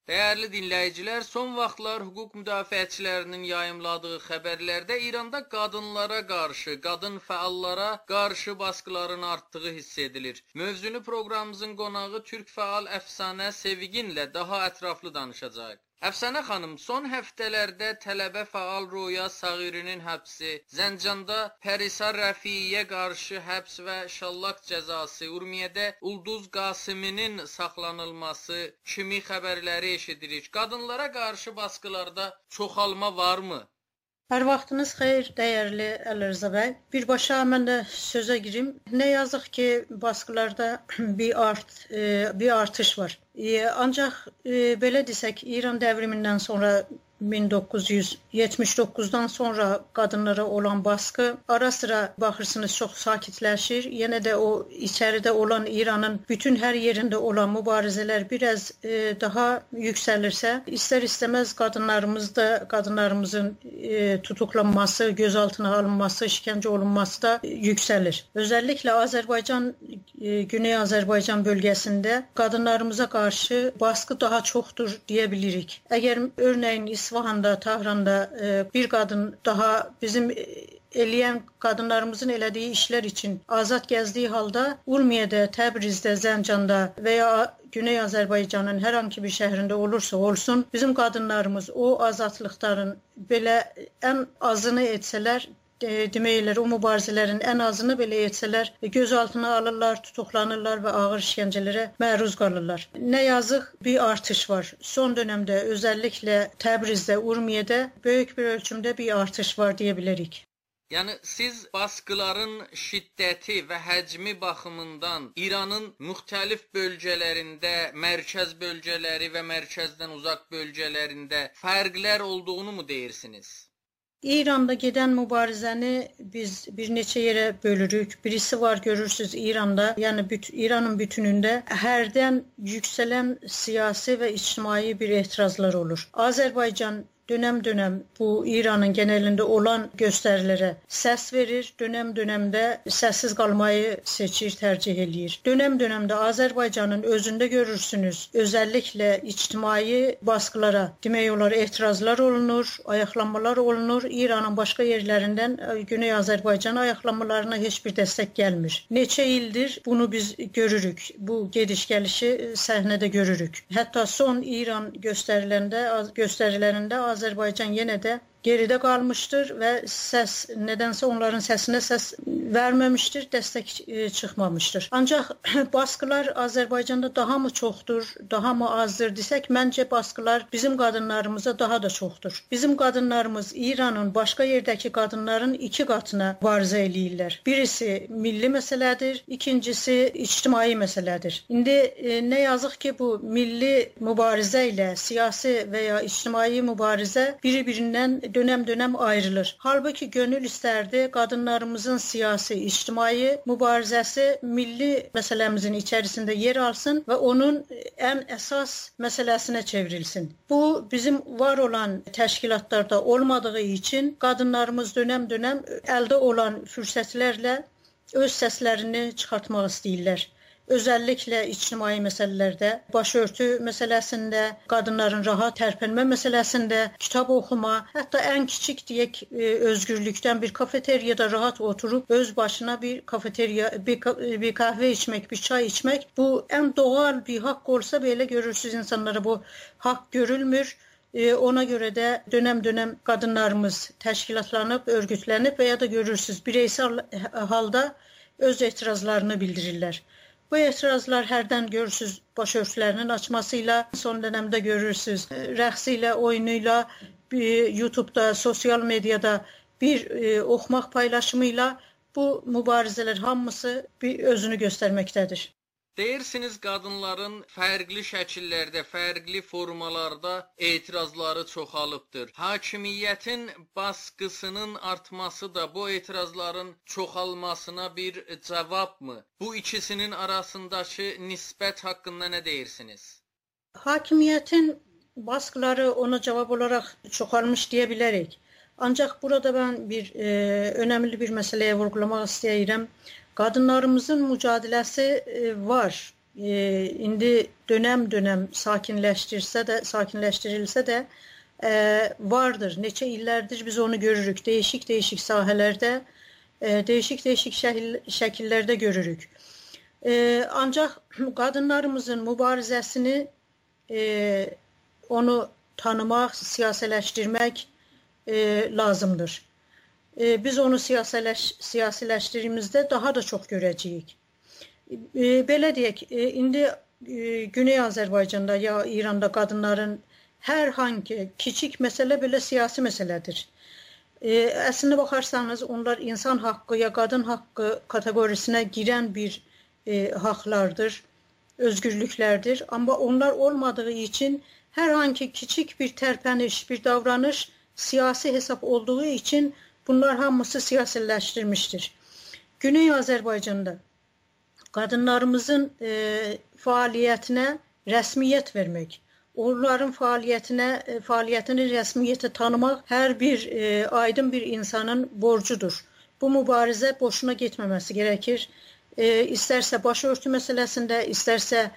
Dəyərli dinləyicilər, son vaxtlar hüquq müdafiəçilərinin yayımladığı xəbərlərdə İranda qadınlara qarşı, qadın fəallara qarşı baskıların artdığı hiss edilir. Mövzunu proqramımızın qonağı türk fəal Əfsanə Seviginlə daha ətraflı danışacaq. Əfsanə xanım, son həftələrdə tələbə fəal Roya Sağirinin həbsi, Zəncanda Pərisar Rəfiyə qarşı həbs və şallaq cəzası, Urmiyədə Ulduz Qasiminin saxlanılması kimi xəbərləri eşidirik. Qadınlara qarşı baskılarda çoxalma varmı? Hər vaxtınız xeyir, dəyərli Əlirza bəy. Birbaşa mən də sözə girim. Nə yazıq ki, baskılarda bir artış var. Ancaq belə desək, İran devrimindən sonra 1979-dan sonra qadınlara olan baskı ara sıra baxırsınız çox sakitləşir. Yenə də o içəridə olan İranın bütün hər yerində olan mübarizələr biraz daha yüksəlirsə, istər-istəməz qadınlarımızın tutuklanması, gözaltına alınması, işgəncə olunması da yüksəlir. Özəlliklə Azərbaycan, Güney Azərbaycan bölgəsində qadınlarımıza qarşı baskı daha çoxdur deyə bilirik. Əgər örneğin İsfahanda, Tahranda bir qadın daha bizim eləyən qadınlarımızın elədiyi işlər üçün azad gəzdiyi halda Urmiyədə, Təbrizdə, Zəncanda və ya Güney Azərbaycanın hər hansı bir şəhrində olursa olsun, bizim qadınlarımız o azadlıqların belə ən azını etsələr, deməklər, o mübarizələrin ən azını belə etsələr, gözaltına alırlar, tutuklanırlar və ağır işgəncələrə məruz qalırlar. Nə yazıq bir artış var. Son dövrdə özəlliklə Təbrizdə, Urmiyədə böyük bir ölçümdə bir artış var deyə bilərik. Yəni siz baskıların şiddəti və həcmi baxımından İranın müxtəlif bölgələrində, mərkəz bölgələri və mərkəzdən uzaq bölgələrində fərqlər olduğunu mu deyirsiniz? İranda gedən mübarizəni biz bir neçə yerə bölürük. Birisi var, görürsüz İranda, yəni İranın bütünündə hərdən yüksələn siyasi və ictimai bir etirazlar olur. Azərbaycan dönəm-dönəm bu İranın genəlində olan göstərilərə səs verir, dönəm-dönəmdə səssiz qalmayı seçir, tərcih eləyir. Dönəm-dönəmdə Azərbaycanın özündə görürsünüz, özəlliklə ictimai baskılara, demək olar etirazlar olunur, ayaqlanmalar olunur. İranın başqa yerlərindən Güney Azərbaycan ayaqlanmalarına heç bir dəstək gəlmir. Neçə ildir bunu biz görürük, bu gediş-gəlişi səhnədə görürük. Hətta son İran göstərilərində Azərbaycan yenə də geridə qalmışdır və nədənsə onların səsinə səs verməmişdir, dəstək çıxmamışdır. Ancaq baskılar Azərbaycanda daha mı çoxdur, daha mı azdır desək, məncə baskılar bizim qadınlarımıza daha da çoxdur. Bizim qadınlarımız İranın başqa yerdəki qadınların 2 qatına mübarizə eləyirlər. Birisi milli məsələdir, ikincisi ictimai məsələdir. İndi nə yazıq ki, bu milli mübarizə ilə siyasi və ya ictimai mübarizə biri-birindən dönəm-dönəm ayrılır. Halbuki gönül istərdi qadınlarımızın siyasi, ictimai mübarizəsi milli məsələmizin içərisində yer alsın və onun ən əsas məsələsinə çevrilsin. Bu bizim var olan təşkilatlarda olmadığı üçün qadınlarımız dönəm-dönəm əldə olan fürsətlərlə öz səslərini çıxartmaq istəyirlər. Özəlliklə ictimai məsələlərdə, başörtü məsələsində, qadınların rahat tərpənmə məsələsində, kitab oxuma, hətta ən kiçik deyək özgürlükdən bir kafeteriyada rahat oturub öz başına bir kahve içmək, bir çay içmək, bu ən doğal bir haqq olsa belə görürsüz insanlara bu haqq görülmür. Ona görə də dönəm-dönəm qadınlarımız təşkilatlanıb, örgütlənib və ya da görürsüz bireysel halda öz etirazlarını bildirirlər. Bu etirazlar hərdən görürsüz başörtülərinin açmasıyla, son dönemdə görürsüz rəqsi ilə, oyunuyla, YouTube'da, sosial medyada bir oxumaq paylaşımıyla bu mübarizələr hamısı bir özünü göstərməkdədir. Deyirsiniz qadınların fərqli şəkillərdə, fərqli formalarda etirazları çoxalıbdır. Hakimiyyətin baskısının artması da bu etirazların çoxalmasına bir cavabmı? Bu ikisinin arasındakı nisbət haqqında nə deyirsiniz? Hakimiyyətin baskıları ona cavab olaraq çoxalmış deyə bilərik. Ancaq burada mən önəmli bir məsələyə vurğulamaq istəyirəm. Qadınlarımızın mücadiləsi var. indi dönəm-dönəm sakinləşdirilsə də vardır. Neçə illərdir biz onu görürük. Değişik sahələrdə, değişik şəkillərdə görürük. Ancaq qadınlarımızın mübarizəsini onu tanımaq, siyasiləşdirmək lazımdır. Biz onu siyasiləşdirdiyimizdə daha da çox görəcəyik. Belə deyək, indi Güney Azərbaycanda ya İranda qadınların hər hangi kiçik məsələ belə siyasi məsələdir. Əslində baxarsanız, onlar insan haqqı ya qadın haqqı kateqorisinə girən bir haqlardır, özgürlüklərdir. Amma onlar olmadığı üçün hər hangi kiçik bir tərpəniş, bir davranış siyasi hesab olduğu için bunlar hamısı siyasiləşdirmişdir. Güney Azərbaycanda qadınlarımızın fəaliyyətinə rəsmiyyət vermək, onların fəaliyyətini rəsmiyyətə tanımaq hər bir aydın bir insanın borcudur. Bu mübarizə boşuna getməməsi gerekir. İstərsə başörtü məsələsində, istərsə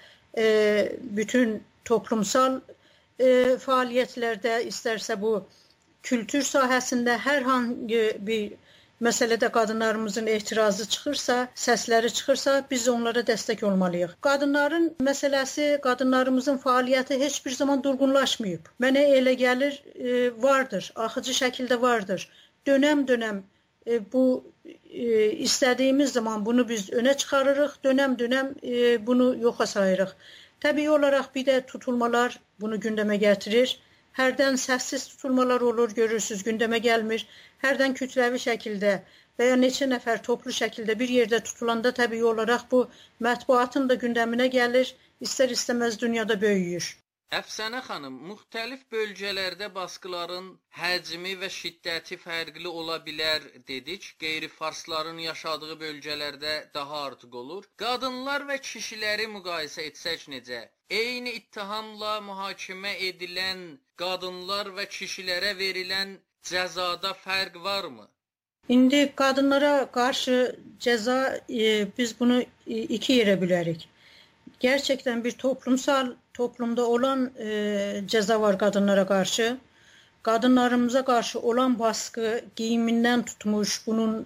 bütün toplumsal fəaliyyətlərdə, istərsə bu kültür sahəsində hər hangi bir məsələdə qadınlarımızın etirazı çıxırsa, səsləri çıxırsa, biz onlara dəstək olmalıyıq. Qadınların məsələsi, qadınlarımızın fəaliyyəti heç bir zaman durğunlaşmayıb. Mənə elə gəlir, vardır, axıcı şəkildə vardır. Dönəm-dönəm bu istədiyimiz zaman bunu biz önə çıxarırıq, dönəm-dönəm bunu yoxa sayırıq. Təbii olaraq bir də tutulmalar bunu gündəmə gətirir. Hərdən səssiz tutulmalar olur, görürsünüz, gündəmə gəlmir. Hərdən kütləvi şəkildə və ya neçə nəfər toplu şəkildə bir yerdə tutulanda təbii olaraq bu mətbuatın da gündəminə gəlir, istər-istəməz dünyada böyüyür. Əfsənə xanım, müxtəlif bölgələrdə baskıların həcmi və şiddəti fərqli ola bilər dedik. Qeyri-farsların yaşadığı bölgələrdə daha artıq olur. Qadınlar və kişiləri müqayisə etsək necə? Eyni ittihamla mühakimə edilən qadınlar və kişilərə verilən cəzada fərq varmı? İndi qadınlara qarşı cəza, biz bunu iki yerə bilərik. Gerçekten bir toplumda olan ceza var kadınlara karşı. Kadınlarımıza karşı olan baskı, giyiminden tutmuş, bunun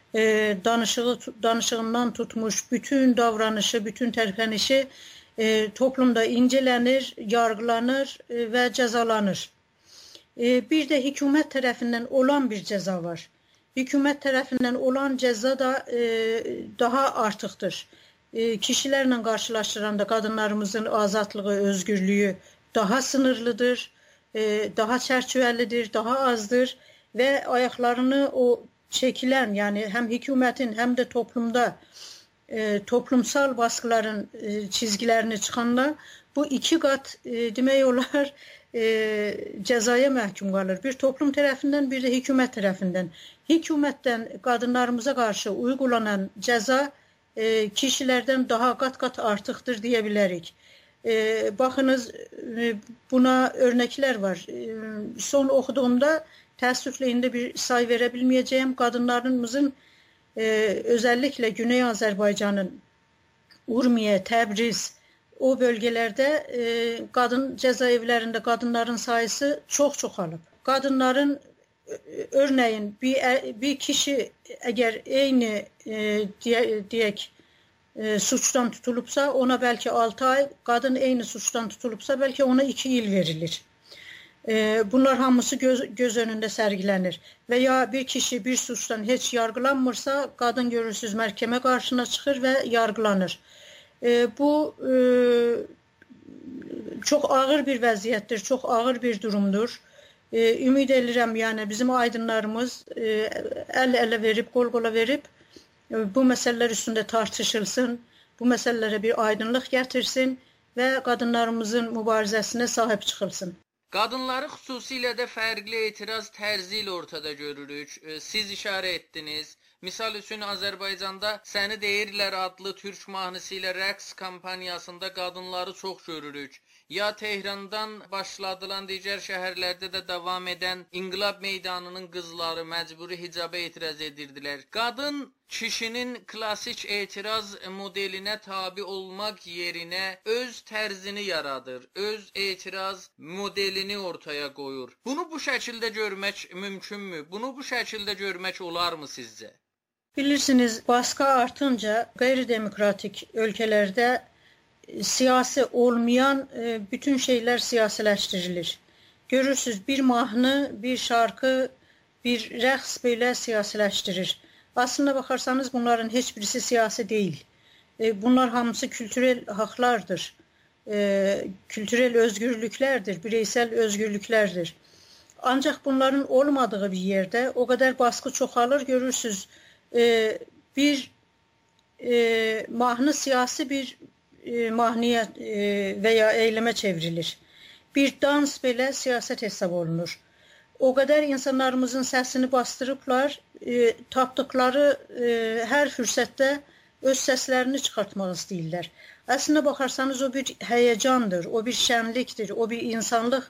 danışığından tutmuş, bütün davranışı, bütün terpenişi toplumda incelenir, yargılanır ve cezalanır. Bir de hükümet tarafından olan bir ceza var. Hükümet tarafından olan ceza da daha artıqdır. Kişilerle karşılaştıranda kadınlarımızın azatlığı, özgürlüğü daha sınırlıdır, daha çerçevelidir, daha azdır ve ayaklarını o çekilen, yani hem hükümetin hem de toplumda toplumsal baskıların çizgilerini çıkanlar bu iki kat demək olar cezaya məhkum qalır. Bir toplum tarafından, bir de hükümet tarafından. Hükümetten kadınlarımıza karşı uygulanan ceza kişilerden daha kat artıqdır deyə bilərik. Baxınız, buna örnəklər var. Son oxuduğumda təəssüflə indi bir say verə bilməyəcəyim. Qadınlarımızın özellikle Güney Azərbaycanın Urmiye, Təbriz o bölgelərdə qadın cezaevlərində qadınların sayısı çox çoxalıb. Qadınların örneğin bir kişi eğer eyni diyek suçtan tutulupsa ona belki 6 ay, kadın eyni suçtan tutulupsa belki ona 2 yıl verilir. Bunlar hamısı göz önünde sergilenir. Veya bir kişi bir suçtan hiç yargılanmırsa kadın görürsüz məhkəmə karşına çıkır ve yargılanır. Bu çok ağır bir vəziyyətdir, çok ağır bir durumdur. Ümid edirəm, yani bizim aydınlarımız el-ele verip, qol-qola verip bu məsələlər üstündə tartışılsın, bu məsələlərə bir aydınlıq gətirsin və qadınlarımızın mübarizəsinə sahib çıxılsın. Qadınları xüsusilə də fərqli etiraz tərzi ilə ortada görürük. Siz işarə etdiniz. Misal üçün Azərbaycanda Səni Deyirlər adlı türk mahnısı ilə rəqs kampaniyasında qadınları çox görürük. ya Tehrandan başladılan digər şəhərlərdə də davam edən İnqilab Meydanının qızları məcburi hicaba etiraz edirdilər. Qadın kişinin klassik etiraz modelinə tabi olmaq yerinə öz tərzini yaradır, öz etiraz modelini ortaya qoyur. Bunu bu şəkildə görmək mümkünmü? Bunu bu şəkildə görmək olarmı sizcə? Bilirsiniz, baskı artınca qeyri-demokratik ölkələrdə siyasi olmayan bütün şeyler siyasiləşdirilir. Görürsünüz, bir mahnı, bir şarkı, bir rəqs belə siyasiləşdirir. Aslında bakarsanız bunların heç birisi siyasi değil. Bunlar hamısı kültürel haklardır. Kültürel özgürlüklerdir, bireysel özgürlüklerdir. Ancak bunların olmadığı bir yerde o kadar baskı çoxalır, görürsünüz. Bir mahnı siyasi bir mahnıya veya eyleme çevrilir. Bir dans belə siyaset hesab olunur. O kadar insanlarımızın sesini bastırıblar, tapdıkları her fürsətdə öz səslərini çıxartmaq istəyirlər. Əslində baxarsanız o bir həyecandır, o bir şənlikdir, o bir insanlıq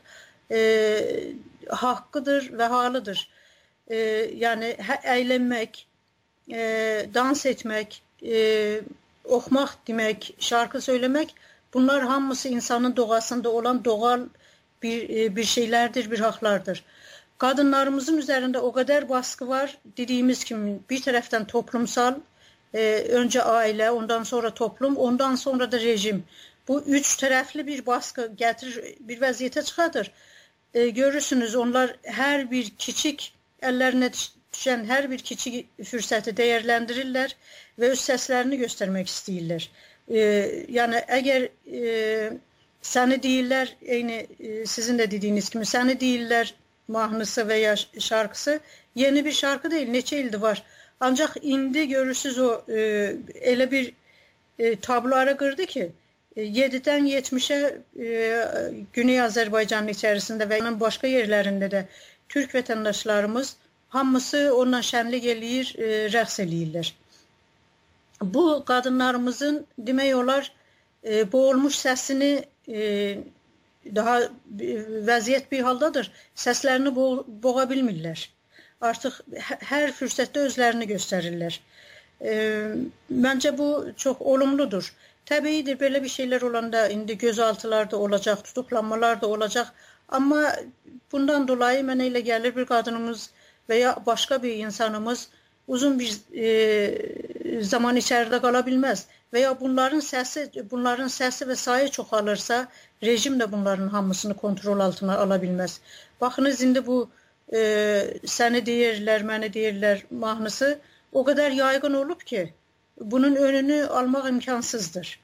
haqqıdır və halıdır. Yani əylənmək, dans etmek, oxumaq demək, şarkı söylemek, bunlar hamısı insanın doğasında olan doğal bir şeylerdir, bir haklardır. Kadınlarımızın üzerinde o kadar baskı var, dediğimiz gibi bir taraftan toplumsal, önce aile, ondan sonra toplum, ondan sonra da rejim. Bu üç taraflı bir baskı getirir, bir vəziyyətə çıxardır. Görürsünüz, onlar her bir kiçik ellerine düşen her bir kiçik fürsəti değerlendirirlər ve öz səslərini göstermek istəyirlər. Yani eğer səni deyirlər, eyni sizin de dediğiniz gibi səni deyirlər mahnısı veya şarkısı yeni bir şarkı değil, neçə ildir var. Ancak indi görürsünüz o elə bir tablo ara qırdı ki 7'den 70'e Güney Azərbaycanın içerisinde ve başka yerlerinde de Türk vətəndaşlarımız hamısı onunla şənlik eləyir, rəqs eləyirlər. Bu kadınlarımızın demək olar boğulmuş səsini daha vəziyyət bir haldadır. Səslərini boğa bilmirlər. Artıq hər fürsətdə özlərini göstərirlər. Məncə bu çox olumludur. Təbiidir, belə bir şeyler olanda indi gözaltılar da olacaq, tutuklanmalar da olacaq. Amma bundan dolayı mənə elə gəlir bir qadınımız veya başka bir insanımız uzun bir zaman içeride kalabilmez. Veya bunların sesi ve sayı çoxalırsa rejim de bunların hamısını kontrol altına alabilmez. Bakınız indi bu səni deyirlər, məni deyirlər mahnısı o kadar yaygın olup ki bunun önünü almak imkansızdır.